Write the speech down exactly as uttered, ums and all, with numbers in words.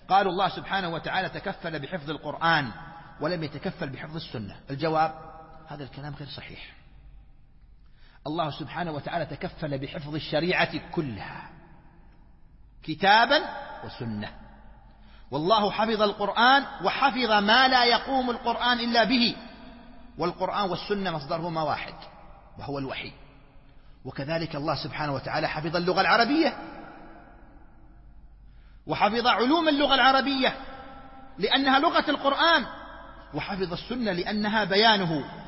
قالوا الله سبحانه وتعالى تكفل بحفظ القرآن ولم يتكفل بحفظ السنة. الجواب: هذا الكلام غير صحيح. الله سبحانه وتعالى تكفل بحفظ الشريعة كلها كتابا وسنة، والله حفظ القرآن وحفظ ما لا يقوم القرآن إلا به، والقرآن والسنة مصدرهما واحد وهو الوحي. وكذلك الله سبحانه وتعالى حفظ اللغة العربية وحفظ علوم اللغة العربية لأنها لغة القرآن، وحفظ السنة لأنها بيانه